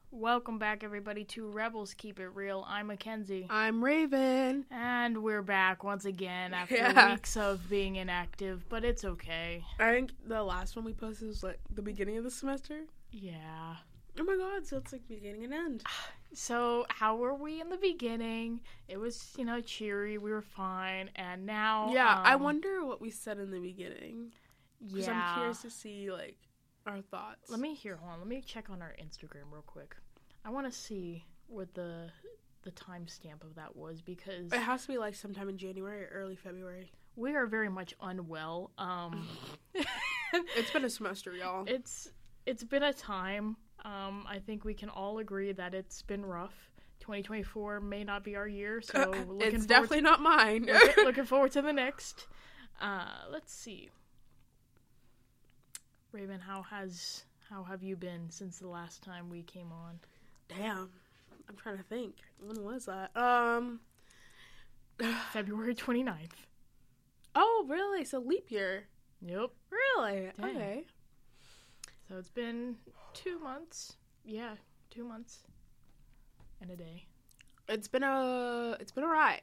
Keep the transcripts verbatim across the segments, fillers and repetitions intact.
Welcome back, everybody, to Rebels Keep It Real. I'm Mackenzie. I'm Raven. And we're back once again after Yeah. weeks of being inactive, but it's okay. I think the last one we posted was like the beginning of the semester. Yeah. Oh my god, so it's like beginning and end. So, how were we in the beginning? It was, you know, cheery. We were fine. And now. Yeah, um, I wonder what we said in the beginning. Because Yeah. I'm curious to see, like, our thoughts. Let me hear, hold on. Let me check on our Instagram real quick. I want to see what the the timestamp of that was because It has to be like sometime in January or early February. we are very much unwell. Um, It's been a semester, y'all. It's it's been a time. Um, I think we can all agree that it's been rough. twenty twenty-four may not be our year, so looking it's forward definitely not mine. to, looking, looking forward to the next. Uh, let's see. Raven, how has how have you been since the last time we came on? Damn. I'm trying to think. When was that? Um. February twenty-ninth. Oh, really? So leap year. Yep. Really? Dang. Okay. So it's been two months. Yeah, two months and a day. It's been a it's been a ride.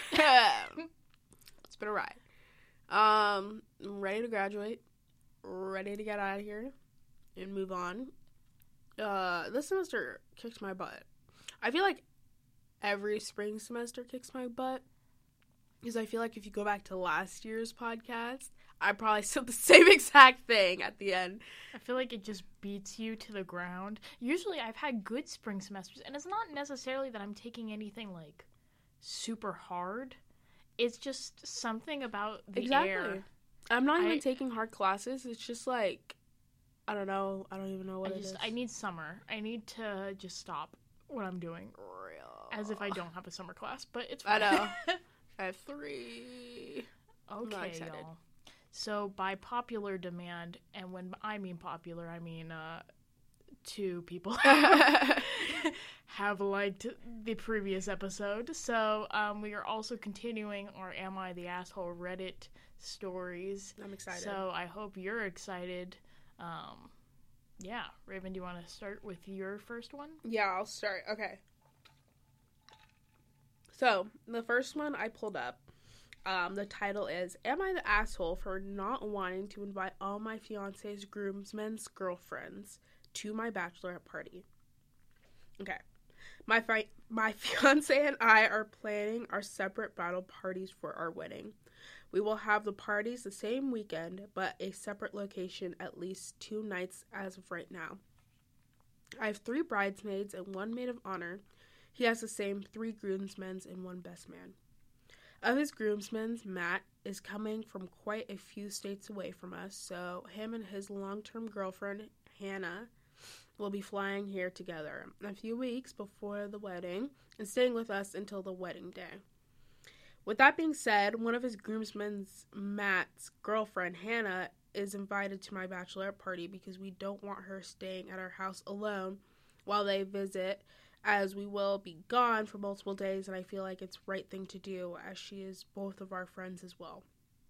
It's been a ride. Um, I'm ready to graduate, ready to get out of here and move on. Uh, this semester kicks my butt. I feel like every spring semester kicks my butt because I feel like if you go back to last year's podcast, I probably said the same exact thing at the end. I feel like it just beats you to the ground. Usually I've had good spring semesters, and it's not necessarily that I'm taking anything, like, super hard. It's just something about the Exactly. air. I'm not even I- taking hard classes. It's just like, I don't know. I don't even know what I it just is. I need summer. I need to just stop what I'm doing. As if I don't have a summer class, but it's I fine. know. I have three. I'm not Okay, excited. y'all. So by popular demand, and when I mean popular, I mean uh, two people have liked the previous episode. So um, we are also continuing our Am I the Asshole Reddit stories. I'm excited. So I hope you're excited. Um, yeah, Raven, do you want to start with your first one? Yeah, I'll start. Okay. So, the first one I pulled up, um, the title is, Am I the Asshole for Not Wanting to Invite All My Fiancé's Groomsmen's Girlfriends to My Bachelorette Party? Okay. My fi- my fiancé and I are planning our separate bridal parties for our wedding. We will have the parties the same weekend, but a separate location at least two nights as of right now. I have three bridesmaids and one maid of honor. He has the same three groomsmen and one best man. Of his groomsmen, Matt is coming from quite a few states away from us, so him and his long-term girlfriend, Hannah, will be flying here together a few weeks before the wedding and staying with us until the wedding day. With that being said, one of his groomsmen, Matt's girlfriend, Hannah, is invited to my bachelorette party because we don't want her staying at our house alone while they visit, as we will be gone for multiple days, and I feel like it's the right thing to do, as she is both of our friends as well.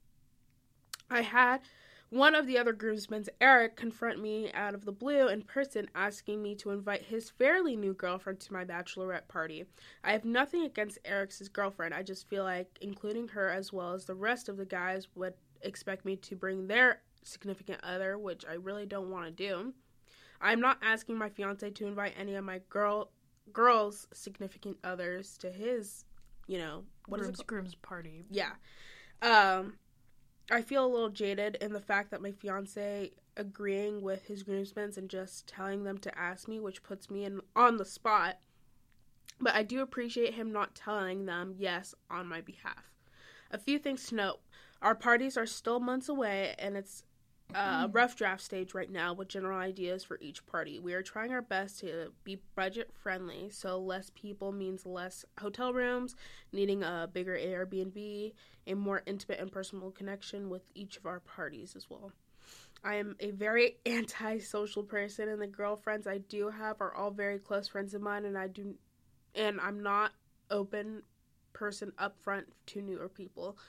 I had one of the other groomsmen, Eric, confront me out of the blue in person, asking me to invite his fairly new girlfriend to my bachelorette party. I have nothing against Eric's girlfriend. I just feel like including her as well as the rest of the guys would expect me to bring their significant other, which I really don't want to do. I'm not asking my fiance to invite any of my girl girls' significant others to his, you know, what Groom's, is it called? Groom's party. Yeah. Um, I feel a little jaded in the fact that my fiance agreeing with his groomsmen and just telling them to ask me, which puts me in on the spot. But I do appreciate him not telling them yes on my behalf. A few things to note. Our parties are still months away, and it's a rough draft stage right now with general ideas for each party. We are trying our best to be budget friendly, so less people means less hotel rooms, needing a bigger Airbnb, a more intimate and personal connection with each of our parties as well. I am a very anti-social person, and the girlfriends I do have are all very close friends of mine, and I do, and I'm not open person up front to newer people.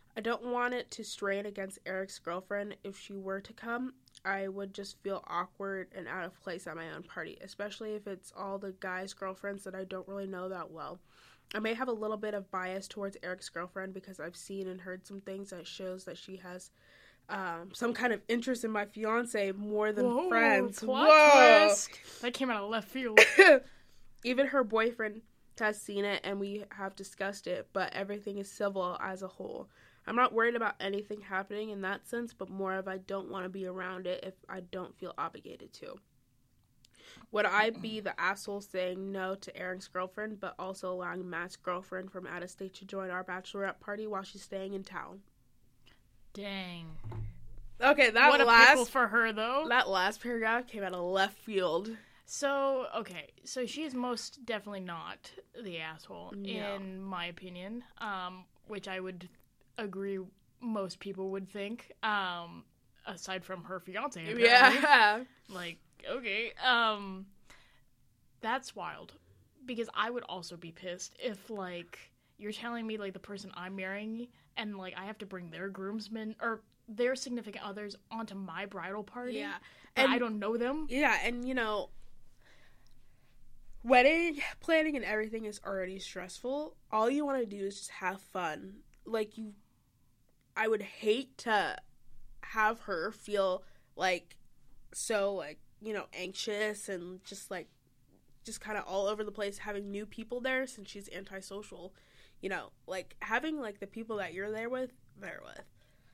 I don't want it to strain against Eric's girlfriend. If she were to come, I would just feel awkward and out of place at my own party, especially if it's all the guys' girlfriends that I don't really know that well. I may have a little bit of bias towards Eric's girlfriend because I've seen and heard some things that shows that she has um, some kind of interest in my fiance more than Whoa, friends. Plot Whoa! twist. That came out of left field. Even her boyfriend has seen it and we have discussed it, but everything is civil as a whole. I'm not worried about anything happening in that sense, but more of I don't want to be around it if I don't feel obligated to. Would I be the asshole saying no to Aaron's girlfriend, but also allowing Matt's girlfriend from out of state to join our bachelorette party while she's staying in town? Dang. Okay, that what a last pickle for her, though. that last paragraph came out of left field. So, okay, so she is most definitely not the asshole, No. in my opinion, um, which I would agree most people would think, um, aside from her fiance, apparently. Yeah. Like, okay, um, that's wild, because I would also be pissed if, like, you're telling me, like, the person I'm marrying, and, like, I have to bring their groomsmen, or their significant others onto my bridal party, Yeah. and And I don't know them. Yeah, and you know, wedding planning and everything is already stressful. All you want to do is just have fun. Like, you, I would hate to have her feel like so, like, you know, anxious and just like, just kind of all over the place having new people there since she's antisocial. You know, like having like the people that you're there with, there with.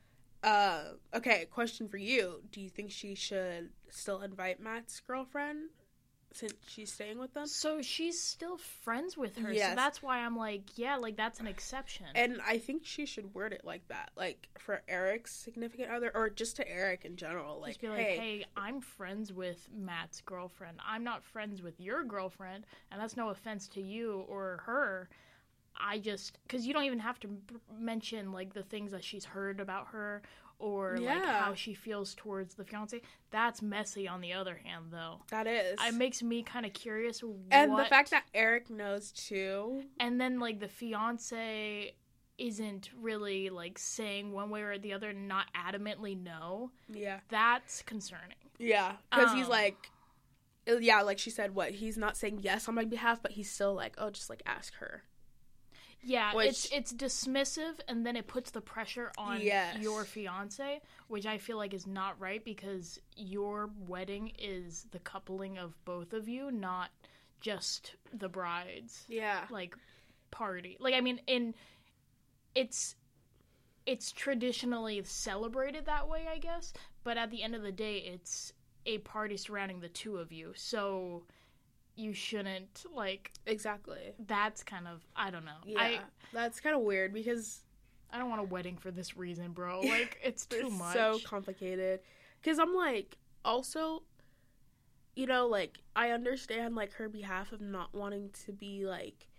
Uh, okay, question for you. Do you think she should still invite Matt's girlfriend since she's staying with them? So she's still friends with her, Yes. so that's why I'm like, yeah, like, that's an exception. And I think she should word it like that. Like, for Eric's significant other, or just to Eric in general. Like, Just be like, hey, hey, I'm friends with Matt's girlfriend. I'm not friends with your girlfriend, and that's no offense to you or her. I just, because you don't even have to b- mention, like, the things that she's heard about her or, like, Yeah. how she feels towards the fiance. That's messy, on the other hand, though. that is. It makes me kind of curious and what... the fact that Eric knows too. And then, like, the fiance isn't really, like, saying one way or the other, not adamantly no. Yeah. That's concerning. Yeah. Because he's Um. like, yeah, like she said, what? He's not saying yes on my behalf, but he's still like, oh, just like ask her. Yeah, Which- it's it's dismissive, and then it puts the pressure on Yes. your fiance, which I feel like is not right, because your wedding is the coupling of both of you, not just the bride's Yeah. like party. Like, I mean, in it's it's traditionally celebrated that way, I guess, but at the end of the day, it's a party surrounding the two of you. So you shouldn't, like, Exactly. that's kind of, I don't know. Yeah. I That's kind of weird because I don't want a wedding for this reason, bro. Like, it's too it's much. so complicated. Because I'm like, also, you know, like, I understand, like, her behalf of not wanting to be, like,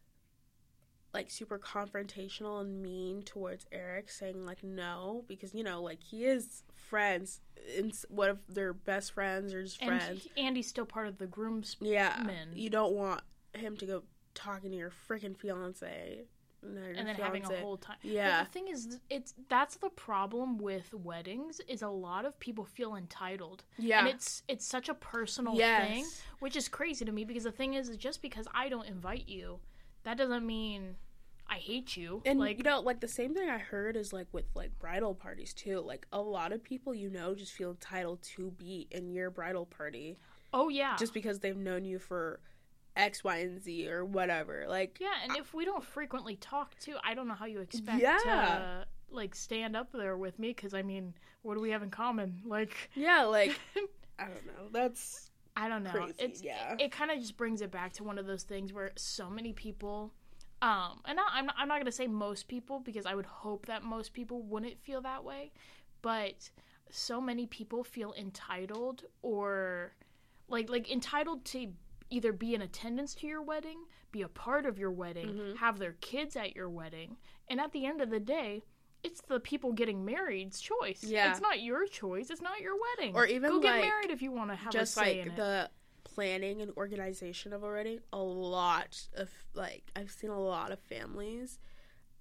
like, super confrontational and mean towards Eric, saying, like, no, because, you know, like, he is friends, in what if they're best friends or just and friends. he- Andy's still part of the groom's. Yeah. men. You don't want him to go talking to your freaking fiance. And then, And then having a whole time. Yeah. But the thing is, it's that's the problem with weddings, is a lot of people feel entitled. Yeah. And it's it's such a personal Yes. thing, which is crazy to me, because the thing is, is just because I don't invite you, that doesn't mean I hate you. And, like, you know, like, the same thing I heard is, like, with, like, bridal parties, too. Like, a lot of people, you know, just feel entitled to be in your bridal party. oh yeah. Just because they've known you for X, Y, and Z or whatever. Like, Yeah, and if we don't frequently talk too, I don't know how you expect Yeah. to, like, stand up there with me, because, I mean, what do we have in common? Like, yeah, like, I don't know. That's, I don't know. Crazy, it's yeah. It, it kind of just brings it back to one of those things where so many people, um, and I, I'm not, I'm not gonna say most people, because I would hope that most people wouldn't feel that way, but so many people feel entitled, or like like entitled to either be in attendance to your wedding, be a part of your wedding, Mhm. have their kids at your wedding, and at the end of the day, it's the people getting married's choice. Yeah. It's not your choice. It's not your wedding. Or even, go get like, married if you want to have just, a say like, in it. the planning and organization of a wedding. A lot of, like, I've seen a lot of families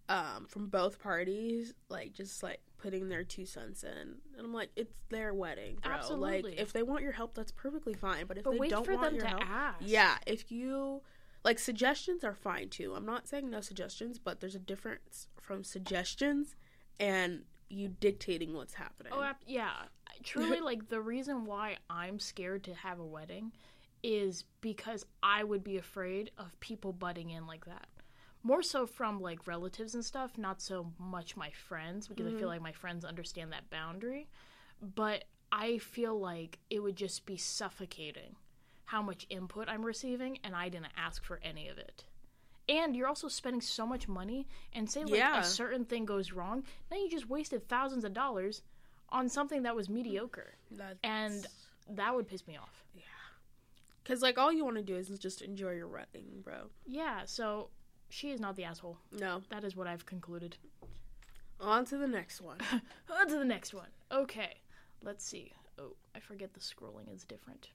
um, from both parties, like, just, like, putting their two cents in. And I'm like, it's their wedding, bro. Absolutely. Like, if they want your help, that's perfectly fine. But if But they wait don't for want them your to help, ask. yeah, if you, like, suggestions are fine, too. I'm not saying no suggestions, but there's a difference from suggestions and you dictating what's happening. Oh, yeah. Truly, like, the reason why I'm scared to have a wedding is because I would be afraid of people butting in like that. More so from, like, relatives and stuff, not so much my friends, because mm-hmm. I feel like my friends understand that boundary. But I feel like it would just be suffocating how much input I'm receiving, and I didn't ask for any of it. And you're also spending so much money, and say, like, yeah. a certain thing goes wrong, now you just wasted thousands of dollars on something that was mediocre. That's... And that would piss me off. Yeah. Because, like, all you want to do is just enjoy your wedding, bro. Yeah, so she is not the asshole. No. That is what I've concluded. On to the next one. On to the next one. Okay. Let's see. Oh, I forget the scrolling is different.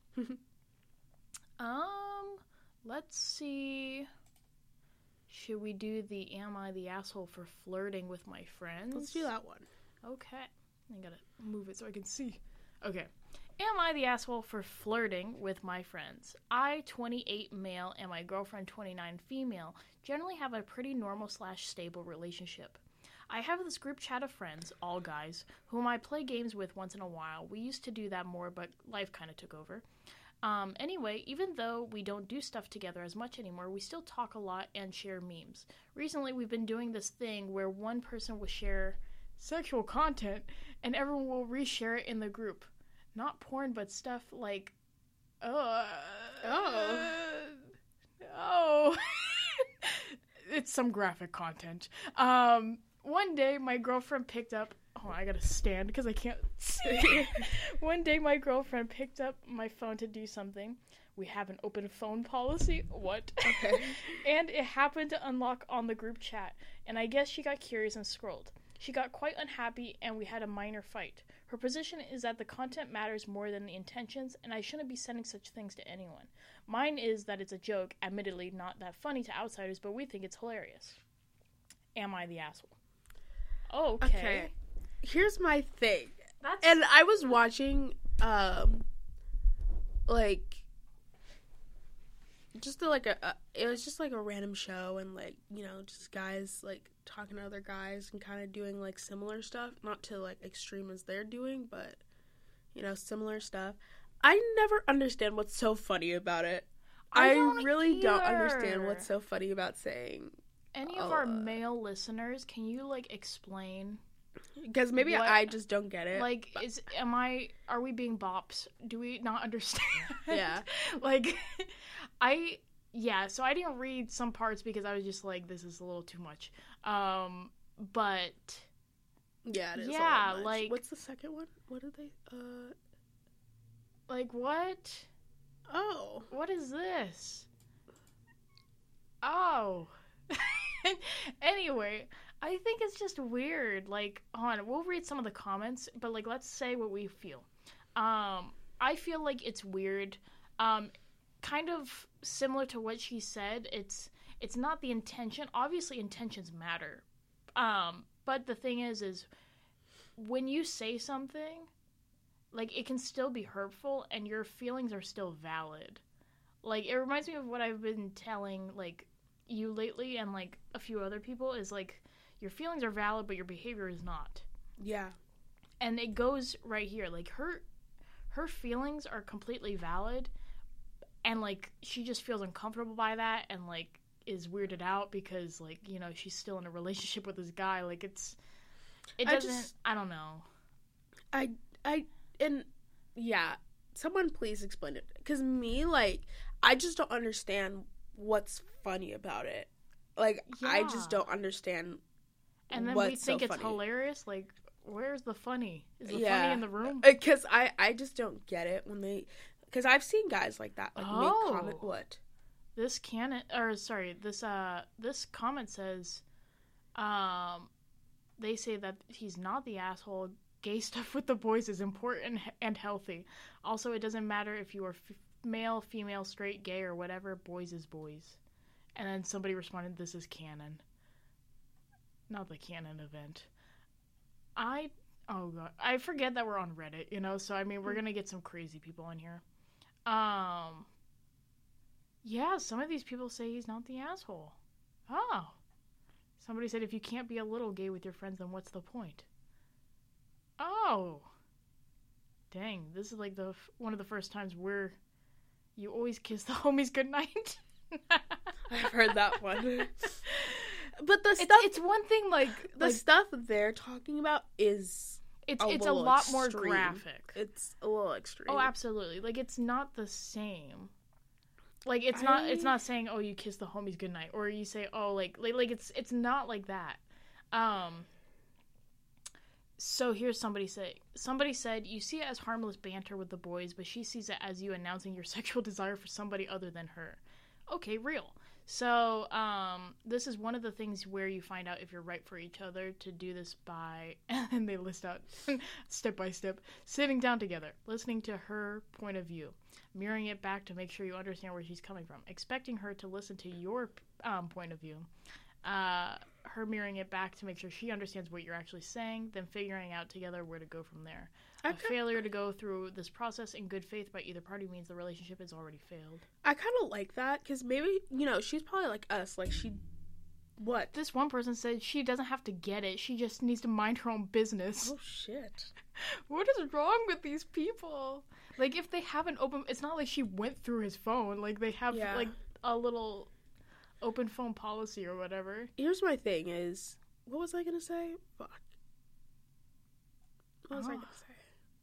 um, let's see. Should we do the Am I the Asshole for Flirting with My Friends? Let's do that one. Okay. I gotta move it so I can see. Okay. Am I the asshole for flirting with my friends? I, twenty-eight male, and my girlfriend, twenty-nine female, generally have a pretty normal slash stable relationship. I have this group chat of friends, all guys, whom I play games with once in a while. We used to do that more, but life kind of took over. Um, anyway, even though we don't do stuff together as much anymore, we still talk a lot and share memes. Recently, we've been doing this thing where one person will share sexual content, and everyone will reshare it in the group. Not porn, but stuff like, uh, oh, oh, it's some graphic content. Um, one day my girlfriend picked up, oh, I gotta stand because I can't see. One day my girlfriend picked up my phone to do something. We have an open phone policy. What? Okay. And it happened to unlock on the group chat, and I guess she got curious and scrolled. She got quite unhappy, and we had a minor fight. Her position is that the content matters more than the intentions, and I shouldn't be sending such things to anyone. Mine is that it's a joke, admittedly not that funny to outsiders, but we think it's hilarious. Am I the asshole? Oh, okay. okay. Here's my thing. That's... And I was watching, um, like, just a, like a, a, it was just like a random show, and like, you know, just guys, like, talking to other guys and kind of doing, like, similar stuff. Not to, like, extreme as they're doing, but, you know, similar stuff. I never understand what's so funny about it. I, I don't really either. don't understand what's so funny about saying. Any of uh, our male listeners, can you, like, explain? Because maybe what, I just don't get it. Like, but... is, am I, are we being bops? Do we not understand? Yeah. Like, I... Yeah, so I didn't read some parts because I was just like, this is a little too much. Um, but... Yeah, it is yeah, a little much. Like... What's the second one? What did they... Uh... Like, what? Oh. What is this? Oh. Anyway, I think it's just weird. Like, hold on, we'll read some of the comments, but, like, let's say what we feel. Um, I feel like it's weird. Um... Kind of similar to what she said, it's it's not the intention. Obviously, intentions matter. Um, but the thing is, is when you say something, like, it can still be hurtful, and your feelings are still valid. Like, it reminds me of what I've been telling, like, you lately and, like, a few other people, is, like, your feelings are valid, but your behavior is not. Yeah. And it goes right here. Like, her her feelings are completely valid, and, like, she just feels uncomfortable by that and, like, is weirded out because, like, you know, she's still in a relationship with this guy. Like, it's... It doesn't... I, just, I don't know. I... I... And, yeah. Someone please explain it. Because me, like, I just don't understand what's funny about it. Like, yeah. I just don't understand And then what's we think so it's funny. hilarious. Like, where's the funny? Is the yeah. funny in the room? Because I, I just don't get it when they... Because I've seen guys like that, like, oh, make comment, what? This canon, or sorry, this, uh, this comment says, um, they say that he's not the asshole. Gay stuff with the boys is important and healthy. Also, it doesn't matter if you are f- male, female, straight, gay, or whatever, boys is boys. And then somebody responded, this is canon. not the canon event. I, oh god, I forget that we're on Reddit, you know, so I mean, we're gonna get some crazy people in here. Um, yeah, some of these people say he's not the asshole. Oh. Somebody said if you can't be a little gay with your friends, then what's the point? Oh. Dang, this is like the one of the first times where you always kiss the homies goodnight. I've heard that one. But the it's, stuff it's one thing like the like, stuff they're talking about is it's a it's a little lot extreme. more graphic. It's a little extreme. Oh, absolutely. Like it's not the same. Like it's I... not it's not saying oh you kiss the homies goodnight or you say oh like like like it's it's not like that. Um So here's somebody say somebody said you see it as harmless banter with the boys, but she sees it as you announcing your sexual desire for somebody other than her. Okay, real. So um, this is one of the things where you find out if you're right for each other to do this by, and they list out step by step, sitting down together, listening to her point of view, mirroring it back to make sure you understand where she's coming from, expecting her to listen to your um, point of view, uh, her mirroring it back to make sure she understands what you're actually saying, then figuring out together where to go from there. Okay. A failure to go through this process in good faith by either party means the relationship has already failed. I kind of like that, because maybe, you know, she's probably like us, like she, what? This one person said she doesn't have to get it, she just needs to mind her own business. Oh, shit. What is wrong with these people? Like, if they have an open, it's not like she went through his phone, like, they have, yeah. like, a little open phone policy or whatever. Here's my thing is, what was I gonna say? Fuck. What was oh. I gonna say?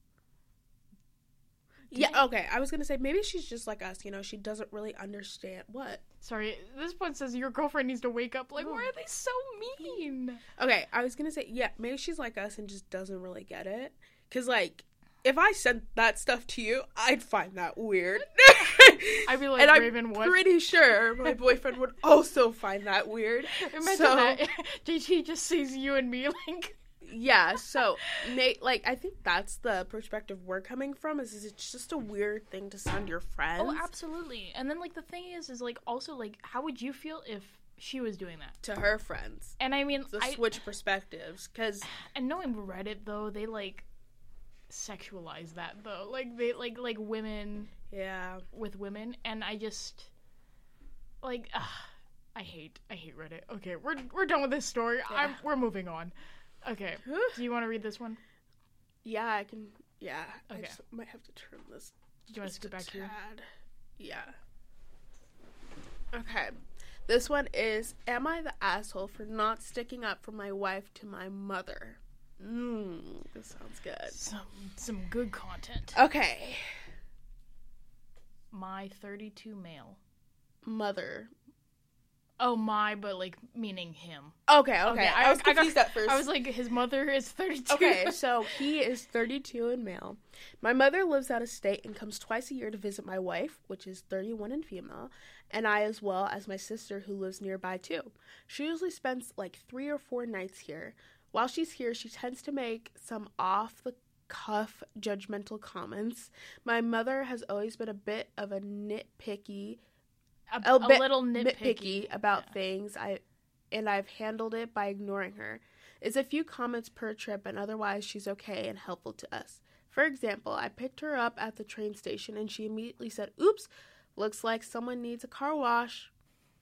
Dang. Yeah, okay, I was gonna say, maybe she's just like us, you know, she doesn't really understand. What? Sorry, this one says your girlfriend needs to wake up. Like, oh. Why are they so mean? Okay, I was gonna say, yeah, maybe she's like us and just doesn't really get it. Because, like, if I sent that stuff to you, I'd find that weird. I'd be like, and Raven, I'm what? pretty sure my boyfriend would also find that weird. Imagine so, that. J T just sees you and me, like... Yeah, so, Nate, like, I think that's the perspective we're coming from, is, is it's just a weird thing to send your friends. Oh, absolutely. And then, like, the thing is, is, like, also, like, how would you feel if she was doing that? To her friends. And, I mean, the I... switch perspectives, because... And knowing Reddit, though, they, like, sexualize that, though. Like, they, like, like, women... Yeah. With women, and I just... Like, ugh, I hate, I hate Reddit. Okay, we're, we're done with this story. Yeah. I'm, we're moving on. Okay. Do you want to read this one? Yeah, I can. Yeah. Okay. I just might have to turn this. Do you want to skip back here? Yeah. Okay. This one is, am I the asshole for not sticking up for my wife to my mother? Mmm, this sounds good. Some some good content. Okay. My thirty-two male. Mother. Oh, my, but, like, meaning him. Okay, okay. okay I, I was confused I got, at first. I was like, his mother is thirty-two. Okay, so he is thirty-two and male. My mother lives out of state and comes twice a year to visit my wife, which is thirty-one and female, and I as well as my sister who lives nearby, too. She usually spends, like, three or four nights here. While she's here, she tends to make some off-the-cuff judgmental comments. My mother has always been a bit of a nitpicky... A, a, a bit little nitpicky, nitpicky about yeah. things, I and I've handled it by ignoring her. It's a few comments per trip, and otherwise she's okay and helpful to us. For example, I picked her up at the train station, and she immediately said, "Oops, looks like someone needs a car wash."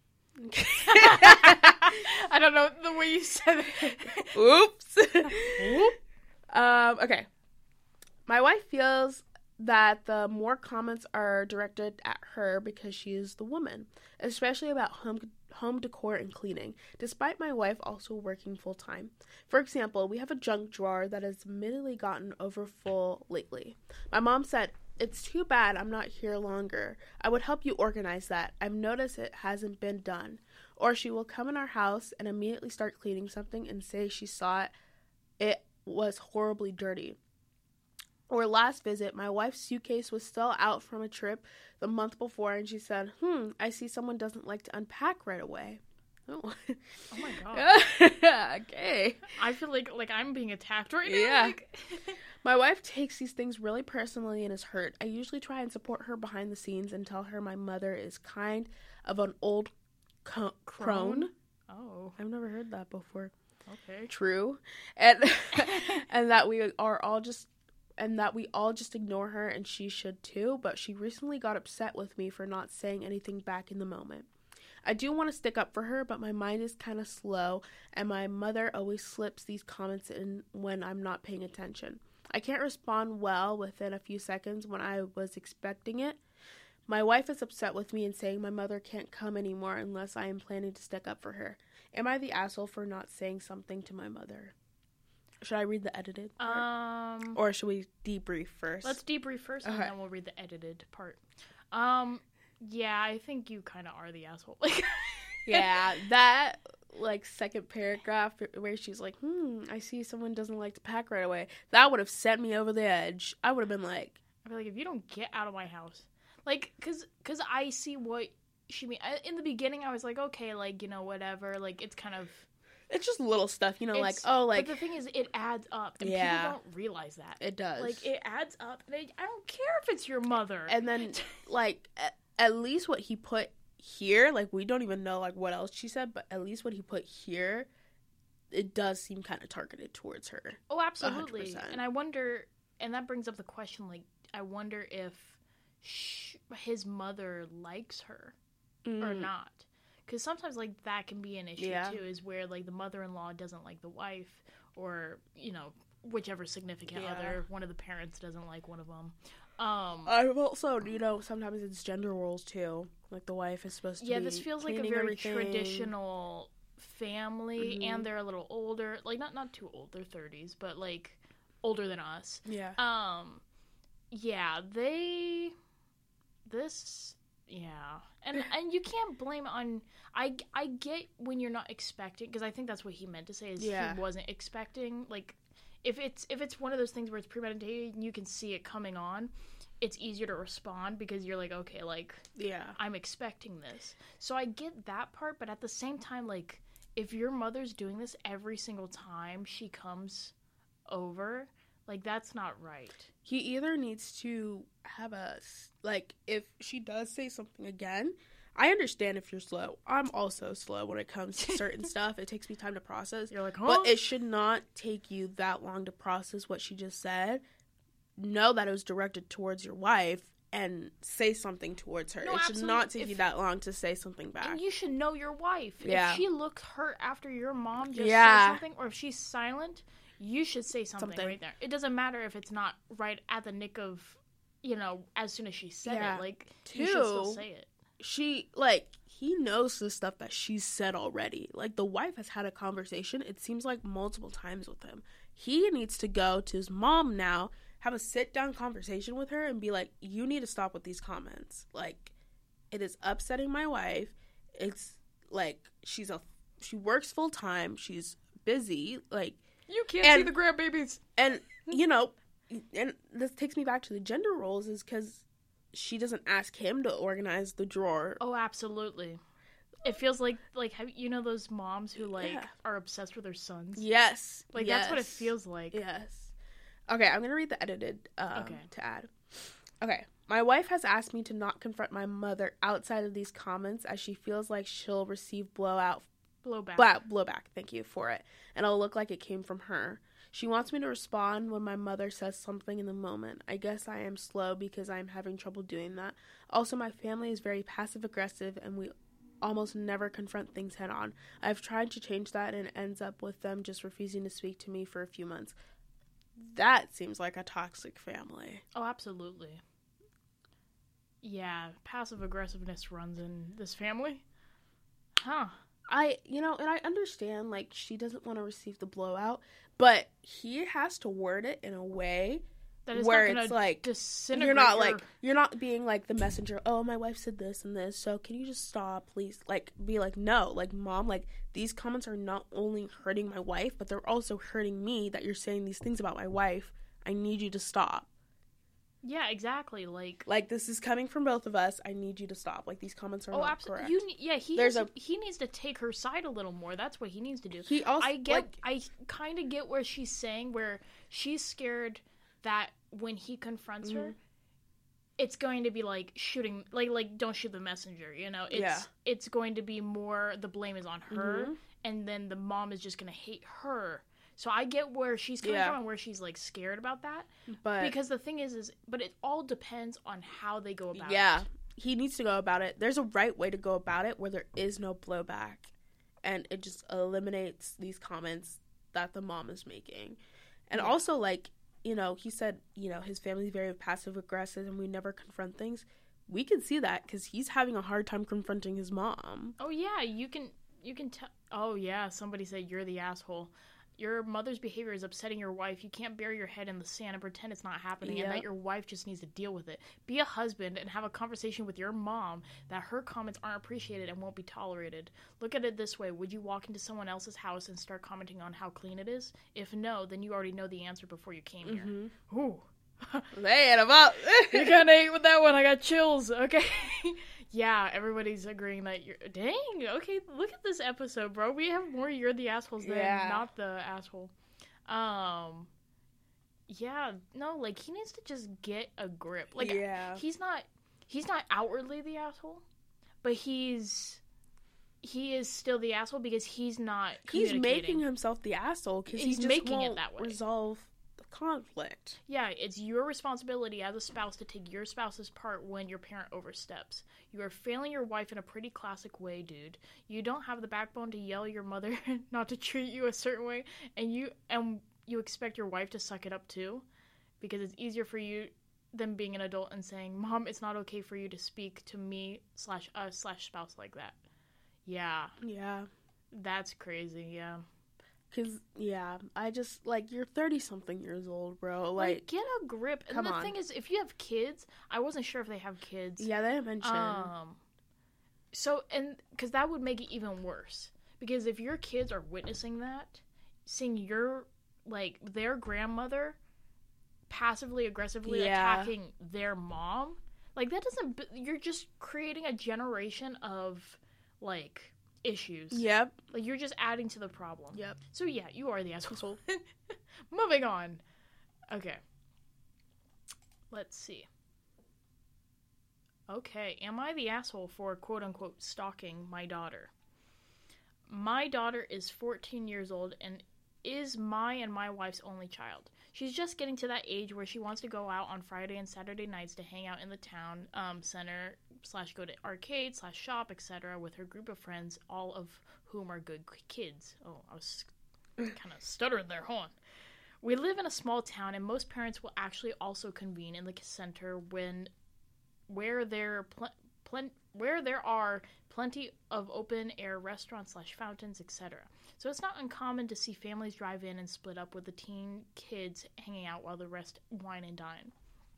I don't know the way you said it. Oops. um, okay. My wife feels that the more comments are directed at her because she is the woman, especially about home home decor and cleaning, despite my wife also working full-time. For example, we have a junk drawer that has admittedly gotten over full lately. My mom said, "It's too bad I'm not here longer. I would help you organize that. I've noticed it hasn't been done." Or she will come in our house and immediately start cleaning something and say she saw it, it was horribly dirty. Or last visit, my wife's suitcase was still out from a trip the month before, and she said, hmm, I see someone doesn't like to unpack right away. Oh, oh my god. Okay. I feel like like I'm being attacked right now. Yeah. Like... My wife takes these things really personally and is hurt. I usually try and support her behind the scenes and tell her my mother is kind of an old co- crone. Oh. I've never heard that before. Okay. True. And and that we are all just and that we all just ignore her, and she should too, but she recently got upset with me for not saying anything back in the moment. I do want to stick up for her, but my mind is kind of slow, and my mother always slips these comments in when I'm not paying attention. I can't respond well within a few seconds when I was expecting it. My wife is upset with me and saying my mother can't come anymore unless I am planning to stick up for her. Am I the asshole for not saying something to my mother? Should I read the edited part? Um, or should we debrief first? Let's debrief first, and Okay. then we'll read the edited part. Um, yeah, I think you kind of are the asshole. Like, Yeah, that, like, second paragraph where she's like, hmm, I see someone doesn't like to pack right away. That would have sent me over the edge. I would have been like... I feel like, if you don't get out of my house... Like, because cause I see what she mean. I, in the beginning, I was like, okay, like, you know, whatever. Like, it's kind of... It's just little stuff, you know, like, It's- oh, like... But the thing is, it adds up. And Yeah. people don't realize that. It does. Like, it adds up. And I, I don't care if it's your mother. And then, like, at, at least what he put here, like, we don't even know, like, what else she said, but at least what he put here, it does seem kind of targeted towards her. Oh, absolutely. one hundred percent. And I wonder, and that brings up the question, like, I wonder if sh- his mother likes her or Mm. not. Because sometimes, like, that can be an issue, Yeah. too, is where, like, the mother-in-law doesn't like the wife, or, you know, whichever significant Yeah. other, one of the parents doesn't like one of them. Um, I've also, you know, sometimes it's gender roles, too. Like, the wife is supposed to yeah, be this feels like a cleaning very everything. traditional family, Mhm. and they're a little older. Like, not, not too old, they're thirties, but, like, older than us. Yeah. Um, yeah, they, this, yeah, and and you can't blame it on. I I get when you're not expecting, because I think that's what he meant to say is Yeah. he wasn't expecting. Like, if it's if it's one of those things where it's premeditated and you can see it coming on, it's easier to respond because you're like, okay, like Yeah. I'm expecting this. So I get that part, but at the same time, like, if your mother's doing this every single time she comes over, like, that's not right. He either needs to have a, s- like, if she does say something again, I understand if you're slow. I'm also slow when it comes to certain stuff. It takes me time to process. You're like, huh? But it should not take you that long to process what she just said. Know that it was directed towards your wife and say something towards her. No, it should absolutely. not take If- you that long to say something back. And you should know your wife. Yeah. If she looked hurt after your mom just Yeah. said something, or if she's silent, you should say something, Something. right there. It doesn't matter if it's not right at the nick of, you know, as soon as she said Yeah. it. Like, you should still Two, say it. She, like, he knows the stuff that she's said already. Like, the wife has had a conversation, it seems like multiple times with him. He needs to go to his mom now, have a sit-down conversation with her, and be like, you need to stop with these comments. Like, it is upsetting my wife. It's, like, she's a, she works full-time, she's busy, like, You can't And- see the grandbabies. and, you know, and this takes me back to the gender roles, is because she doesn't ask him to organize the drawer. Oh, absolutely. It feels like, like, have, you know those moms who, like, Yeah. are obsessed with their sons? Yes. Like, that's what it yes. feels like. Yes. Okay, I'm going to read the edited um, Okay. to add. Okay. My wife has asked me to not confront my mother outside of these comments as she feels like she'll receive blowout Blowback. blow, blowback, thank you for it, and it'll look like it came from her. She wants me to respond when my mother says something in the moment. I guess I am slow because I'm having trouble doing that. Also, my family is very passive-aggressive and we almost never confront things head on. I've tried to change that and it ends up with them just refusing to speak to me for a few months. That seems like a toxic family. Oh, absolutely. Yeah, passive aggressiveness runs in this family. Huh. I, you know, and I understand, like, she doesn't want to receive the blowout, but he has to word it in a way That is where not gonna it's like, disintegrate you're not your- like, you're not being like the messenger, oh, my wife said this and this, so can you just stop, please? Like, be like, no, like, mom, like, these comments are not only hurting my wife, but they're also hurting me that you're saying these things about my wife. I need you to stop. Yeah, exactly. Like, Like, this is coming from both of us. I need you to stop. Like, these comments are oh, not absolutely. correct. You, ne- yeah, he There's has, a- he needs to take her side a little more. That's what he needs to do. He also, I get, like, I kind of get where she's saying, where she's scared that when he confronts her, it's going to be like shooting, like like don't shoot the messenger, you know. It's Yeah. it's going to be more the blame is on her, Mm-hmm. and then the mom is just gonna hate her. So I get where she's coming Yeah. from and where she's like scared about that. But Because the thing is, is but it all depends on how they go about yeah, it. he needs to go about it. There's a right way to go about it where there is no blowback, and it just eliminates these comments that the mom is making. And Yeah. also, like, you know, he said, you know, his family's very passive aggressive and we never confront things. We can see that because he's having a hard time confronting his mom. Oh yeah, you can you can tell. Oh yeah, somebody said you're the asshole. Your mother's behavior is upsetting your wife. You can't bury your head in the sand and pretend it's not happening and Yep. that your wife just needs to deal with it. Be a husband and have a conversation with your mom that her comments aren't appreciated and won't be tolerated. Look at it this way. Would you walk into someone else's house and start commenting on how clean it is? If no, then you already know the answer before you came here. Mm-hmm. Ooh. Laying him up. You kind of ate with that one. I got chills. Okay. Yeah, everybody's agreeing that you're. Dang. Okay, look at this episode, bro. We have more "you're the assholes" than Yeah. not the asshole. Um. Yeah. No. Like he needs to just get a grip. Like yeah. he's not. He's not outwardly the asshole, but he's. He is still the asshole because he's not. He's making communicating. himself the asshole because he He's just making it won't that way. resolve the conflict. Yeah, it's your responsibility as a spouse to take your spouse's part when your parent oversteps. You are failing your wife in a pretty classic way, dude. You don't have the backbone to yell at your mother not to treat you a certain way, and you and you expect your wife to suck it up too, because it's easier for you than being an adult and saying, "Mom, it's not okay for you to speak to me slash us slash spouse like that." Yeah, Yeah. that's crazy. Yeah. Because, yeah, I just, like, you're thirty-something years old, bro. Like, Like, get a grip. And come the on. thing is, if you have kids, I wasn't sure if they have kids. yeah, they mentioned. Um, so, and because that would make it even worse. Because if your kids are witnessing that, seeing your, like, their grandmother passively aggressively Yeah. attacking their mom, like, that doesn't, you're just creating a generation of, like, issues. Yep. Like, you're just adding to the problem. Yep. So, yeah, you are the asshole. Moving on. Okay. Let's see. Okay, am I the asshole for quote-unquote stalking my daughter? My daughter is fourteen years old and is my and my wife's only child. She's just getting to that age where she wants to go out on Friday and Saturday nights to hang out in the town um, center slash go to arcade slash shop, et cetera with her group of friends, all of whom are good kids. Oh, I was kind of stuttering there, hold on. We live in a small town, and most parents will actually also convene in the center when, where there pl- plen- where there are plenty of open-air restaurants slash fountains, et cetera. So it's not uncommon to see families drive in and split up with the teen kids hanging out while the rest wine and dine.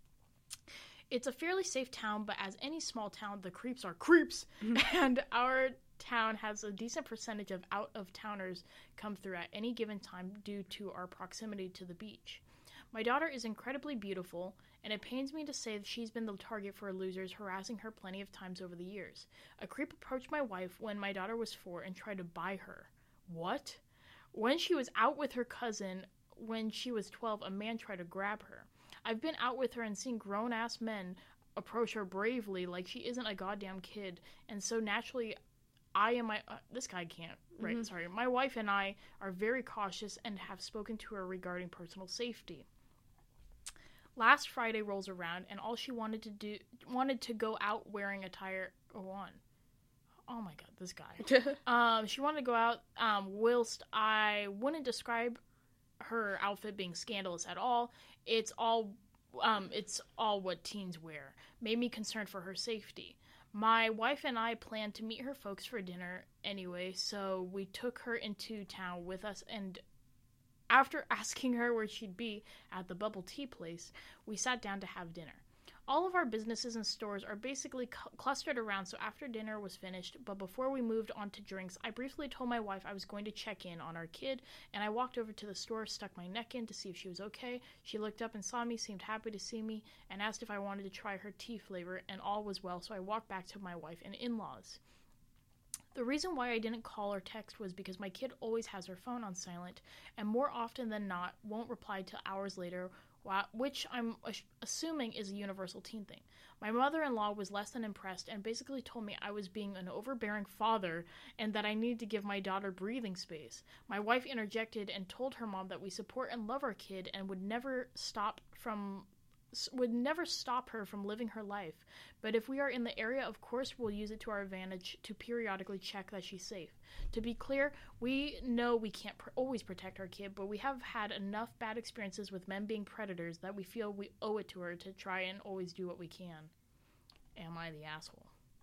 It's a fairly safe town, but as any small town, the creeps are creeps, and our town has a decent percentage of out-of-towners come through at any given time due to our proximity to the beach. My daughter is incredibly beautiful, and it pains me to say that she's been the target for losers harassing her plenty of times over the years. A creep approached my wife when my daughter was four and tried to buy her. What? When she was out with her cousin when she was twelve, a man tried to grab her. I've been out with her and seen grown-ass men approach her bravely like she isn't a goddamn kid, and so naturally I and my... Uh, this guy can't. Right, Mhm. sorry. My wife and I are very cautious and have spoken to her regarding personal safety. Last Friday rolls around, and all she wanted to do... wanted to go out wearing attire... Oh, on. Oh my god, this guy. Um, she wanted to go out, um, whilst I wouldn't describe her outfit being scandalous at all. It's all, um, it's all what teens wear. Made me concerned for her safety. My wife and I planned to meet her folks for dinner anyway, so we took her into town with us, and after asking her where she'd be at the bubble tea place, we sat down to have dinner. All of our businesses and stores are basically cu- clustered around, so after dinner was finished, but before we moved on to drinks, I briefly told my wife I was going to check in on our kid, and I walked over to the store, stuck my neck in to see if she was okay. She looked up and saw me, seemed happy to see me, and asked if I wanted to try her tea flavor, and all was well, so I walked back to my wife and in-laws. The reason why I didn't call or text was because my kid always has her phone on silent, and more often than not won't reply till hours later Wow, which I'm ass- assuming is a universal teen thing. My mother-in-law was less than impressed and basically told me I was being an overbearing father and that I needed to give my daughter breathing space. My wife interjected and told her mom that we support and love our kid and would never stop from would never stop her from living her life. But if we are in the area, of course we'll use it to our advantage to periodically check that she's safe. To be clear, we know we can't pr- always protect our kid, but we have had enough bad experiences with men being predators that we feel we owe it to her to try and always do what we can. Am I the asshole?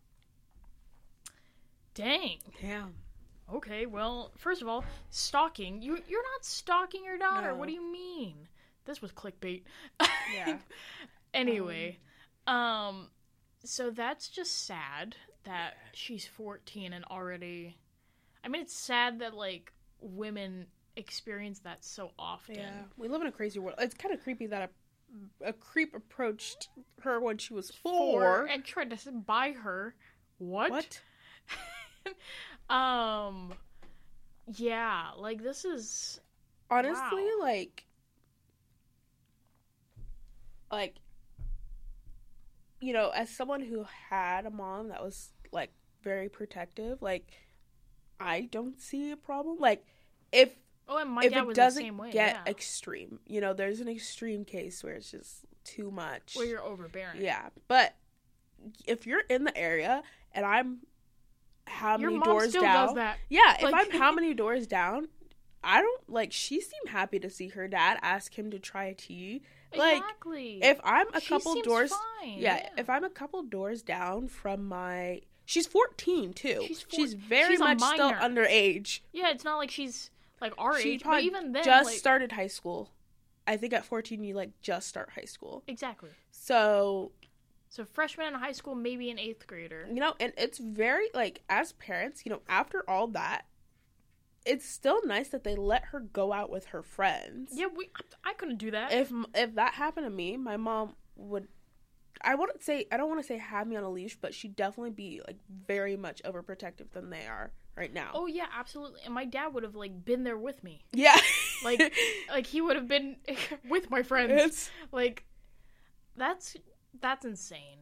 Dang. Damn. Okay, well, first of all, stalking. You, you're not stalking your daughter. No. What do you mean? This was clickbait. Yeah. Anyway, um, um, so that's just sad that she's fourteen and already... I mean, it's sad that, like, women experience that so often. Yeah. We live in a crazy world. It's kind of creepy that a, a creep approached her when she was four. Four and tried to buy her. What? What? um, yeah, like, this is... Honestly, wow. like... Like, you know, as someone who had a mom that was, like, very protective, like, I don't see a problem. Like, if Oh, and my if dad it was doesn't the same way, get yeah. extreme, you know, there's an extreme case where it's just too much. Where you're overbearing. Yeah, but if you're in the area and I'm how Your many mom doors still down, does that. yeah, if Like- I'm how many doors down, I don't like. She seemed happy to see her dad ask him to try a tea. Like, Exactly. if I'm a She couple seems doors, fine, yeah, yeah. if I'm a couple doors down from my, she's fourteen too. She's four- She's very she's a much still minor. underage. Yeah, it's not like she's, like, our She age, but probably even then, just like... started high school. I think at fourteen you like just start high school. Exactly. So, So freshman in high school, maybe an eighth grader. you know, and it's very like as parents, you know, after all that, it's still nice that they let her go out with her friends. Yeah, we. I couldn't do that. If if that happened to me, my mom would. I wouldn't say I don't want to say have me on a leash, but she'd definitely be like very much overprotective than they are right now. Oh yeah, absolutely. And my dad would have like been there with me. Yeah, Like, like he would have been with my friends. It's, Like, that's that's insane.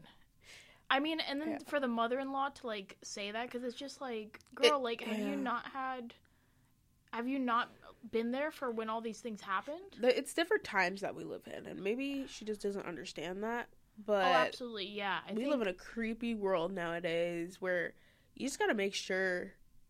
I mean, and then Yeah. for the mother-in-law to like say that, because it's just like, girl, It- like, have yeah. you not had, have you not been there for when all these things happened? it's different times that we live in, and maybe she just doesn't understand that. But Oh, absolutely, yeah. I we think, live in a creepy world nowadays where you just gotta make sure,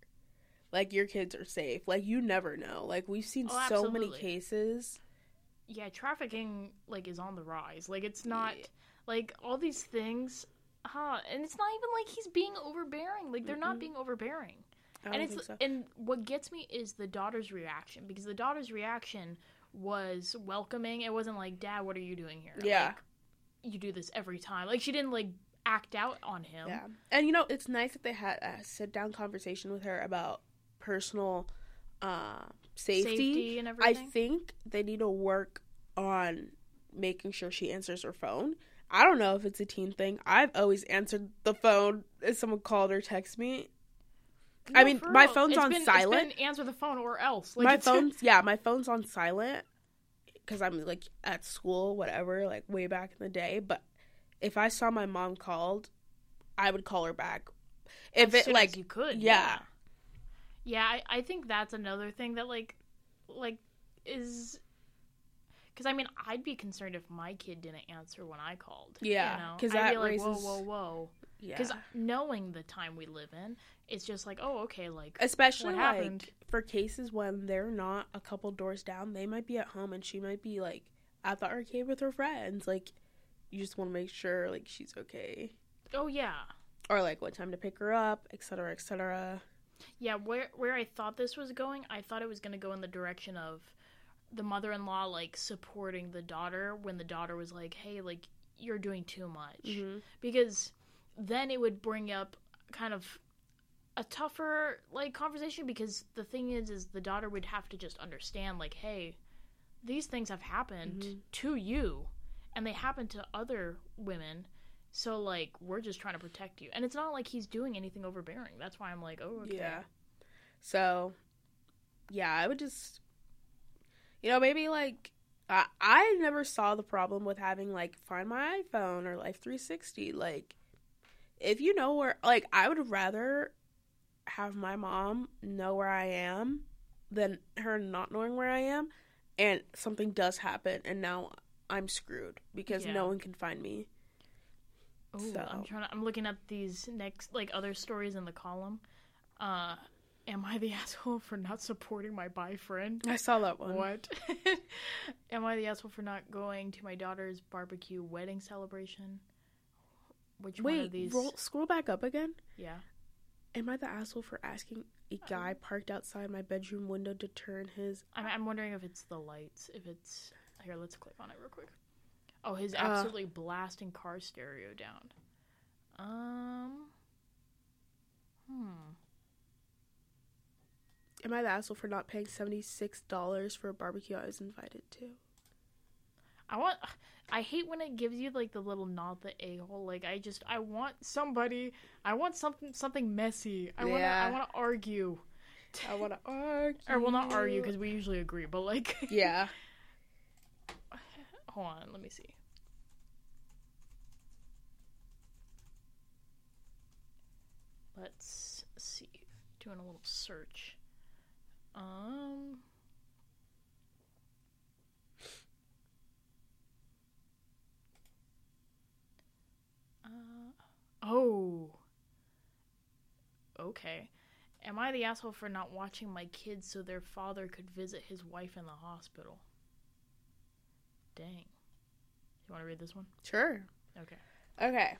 like, your kids are safe. Like, you never know. Like, we've seen Oh, so many absolutely. cases. yeah, trafficking like is on the rise. Like, it's not Yeah. like all these things, huh? And it's not even like he's being overbearing. Like, they're not Mm-mm. being overbearing. I don't And it's think so. and what gets me is the daughter's reaction, because the daughter's reaction was welcoming. It wasn't like, "Dad, what are you doing here?" Yeah. Like, you do this every time. Like, she didn't like act out on him. Yeah. And, you know, it's nice that they had a sit-down conversation with her about personal uh, safety. Safety and I everything. think they need to work on making sure she answers her phone. I don't know if it's a teen thing. I've always answered the phone if someone called or texted me. I No, mean, for my real. phone's It's on been- silent. It's been answer the phone or else. Like, my it's- phone's yeah, my phone's on silent because I'm like at school, whatever, like way back in the day. But if I saw my mom called, I would call her back. If as it soon like as you could, yeah. yeah, yeah. I, I think that's another thing that like, like, is. Because, I mean, I'd be concerned if my kid didn't answer when I called. Yeah, you know? 'cause I'd that be like, raises- whoa, whoa, whoa. yeah, Because knowing the time we live in, it's just like, oh, okay, like, especially what like happened? for cases when they're not a couple doors down, they might be at home and she might be like at the arcade with her friends. Like, you just want to make sure like she's okay, oh, yeah. or like what time to pick her up, et cetera, et cetera. Yeah, where, where I thought this was going, I thought it was going to go in the direction of the mother-in-law, like, supporting the daughter when the daughter was like, hey, like, you're doing too much. Mm-hmm. Because then it would bring up kind of a tougher, like, conversation, because the thing is, is the daughter would have to just understand, like, hey, these things have happened Mhm. to you, and they happen to other women, so, like, we're just trying to protect you. And it's not like he's doing anything overbearing. That's why I'm like, oh, okay. Yeah. So, yeah, I would just, you know, maybe like I, I never saw the problem with having, like, Find My iPhone or Life three sixty. Like, if you know where, like, I would rather have my mom know where I am than her not knowing where I am, and something does happen, and now I'm screwed because Yeah. no one can find me. Oh, So. I'm trying to. I'm looking at these next, like, other stories in the column. Uh, am I the asshole for not supporting my boyfriend? I saw that one. What? Am I the asshole for not going to my daughter's barbecue wedding celebration? Which one of Wait, these? roll, scroll back up again. Yeah. Am I the asshole for asking a guy parked outside my bedroom window to turn his... I'm, I'm wondering if it's the lights. If it's... Here, let's click on it real quick. Oh, his Uh. absolutely blasting car stereo down. Um... Hmm. Am I the asshole for not paying seventy-six dollars for a barbecue I was invited to? I want... I hate when it gives you, like, the little not the a-hole. Like, I just... I want somebody... I want something something messy. I want to Yeah. I want to argue. I want to argue. Or, well, not argue, because we usually agree, but, like... Yeah. Hold on, let me see. Let's see. Doing a little search. Um... Uh, oh. Okay. Am I the asshole for not watching my kids so their father could visit his wife in the hospital? Dang. You want to read this one? Sure. Okay.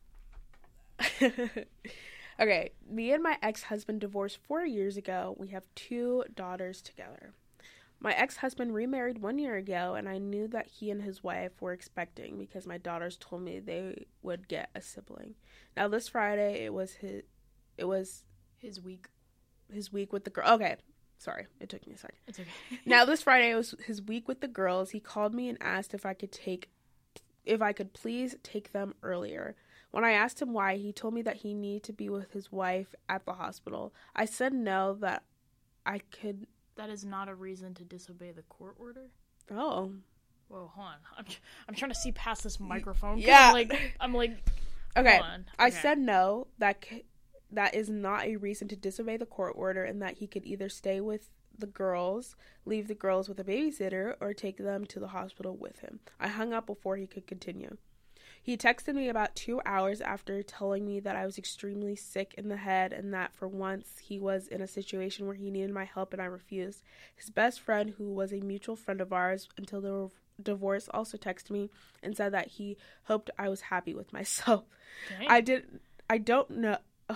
Okay. Okay. Me and my ex-husband divorced four years ago. We have two daughters together. My ex-husband remarried one year ago, and I knew that he and his wife were expecting because my daughters told me they would get a sibling. Now, this Friday, it was his, it was His week. his week with the girl. Okay, sorry, it took me a second. It's okay. Now, this Friday, it was his week with the girls. He called me and asked if I could take, if I could please take them earlier. When I asked him why, he told me that he needed to be with his wife at the hospital. I said no, that I could... That is not a reason to disobey the court order. Oh. Whoa, hold on. I'm, I'm trying to see past this microphone. 'Cause Yeah. I'm like, I'm like, Okay. hold on. I Okay. said no, that c- that is not a reason to disobey the court order, and that he could either stay with the girls, leave the girls with a babysitter, or take them to the hospital with him. I hung up before he could continue. He texted me about two hours after telling me that I was extremely sick in the head and that for once he was in a situation where he needed my help and I refused. His best friend, who was a mutual friend of ours until the divorce, also texted me and said that he hoped I was happy with myself. Dang. I didn't, I don't know. Ugh.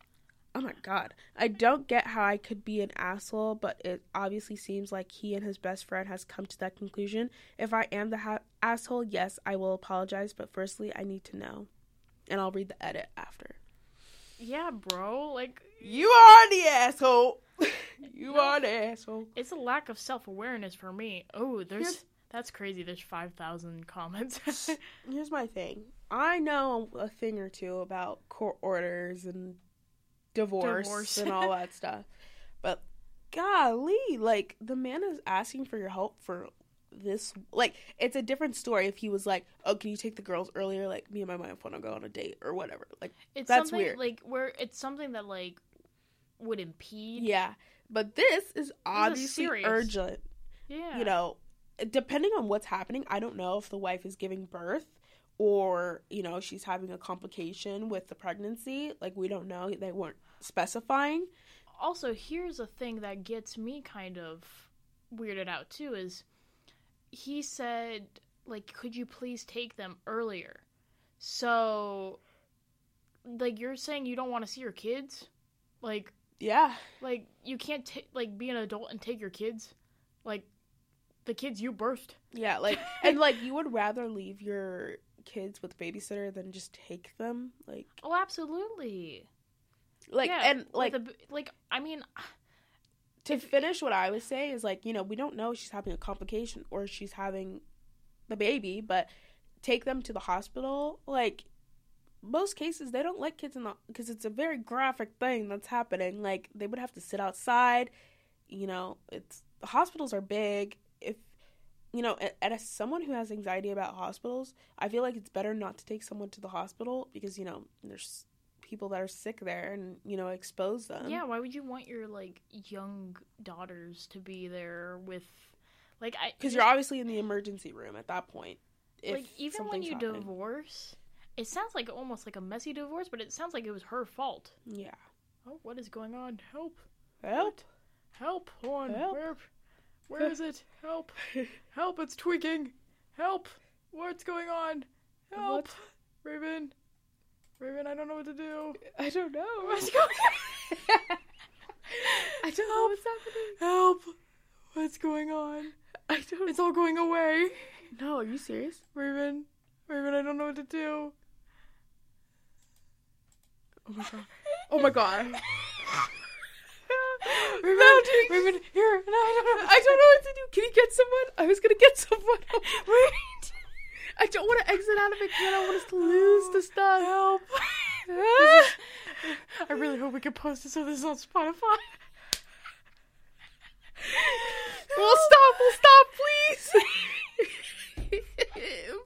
Oh my god. I don't get how I could be an asshole, but it obviously seems like he and his best friend has come to that conclusion. If I am the ha- asshole, yes, I will apologize, but firstly, I need to know. And I'll read the edit after. Yeah, bro. Like, You are the asshole. You No. are the asshole. it's a lack of self-awareness for me. Oh, there's... Here's- That's crazy. There's five thousand comments. Here's my thing. I know a thing or two about court orders and divorce, Divorce. and all that stuff. But golly, like, the man is asking for your help for this. Like, it's a different story if he was like, oh, can you take the girls earlier? Like, me and my wife want to go on a date or whatever. Like, It's That's something weird. like where it's something that like would impede. yeah. But this is obviously serious. urgent. Yeah. You know, depending on what's happening, I don't know if the wife is giving birth or, you know, she's having a complication with the pregnancy. Like, we don't know. They weren't specifying. Also, here's a thing that gets me kind of weirded out too is he said like, could you please take them earlier? So like you're saying you don't want to see your kids? Like Yeah. like you can't t- like be an adult and take your kids? Like the kids you birthed. Yeah, like, and, like, you would rather leave your kids with a babysitter than just take them? Like, Oh, absolutely. like, yeah, and, like, with a b- like I mean to finish what I was saying is, like, you know, we don't know if she's having a complication or she's having the baby, but take them to the hospital. Like, most cases, they don't let kids in the, because it's a very graphic thing that's happening. Like, they would have to sit outside, you know, it's, the hospitals are big. If, you know, a- and as someone who has anxiety about hospitals, I feel like it's better not to take someone to the hospital because, you know, there's people that are sick there and, you know, expose them. Yeah, why would you want your, like, young daughters to be there with, like, I... Because you're obviously in the emergency room at that point. If like, even when you happening. divorce, it sounds like almost like a messy divorce, but it sounds like it was her fault. Yeah. Oh, what is going on? Help. Help. Help. Hold on. Help. Where, where is it? Help. Help, it's tweaking. Help. What's going on? Help. What? Raven. Raven, I don't know what to do. I don't know. What's going on? I don't know what's happening. Help. What's going on? I don't It's all going away. No, are you serious? Raven. Raven, I don't know what to do. Oh my god. Oh my god. Raven, No, dude. Raven, here. No, I don't know. I don't know what to do. Can you get someone? I was gonna get someone. Wait. I don't want to exit out of it because I don't want us to lose the stuff. Help. I really hope we can post it so this is on Spotify. We'll stop. We'll stop, please.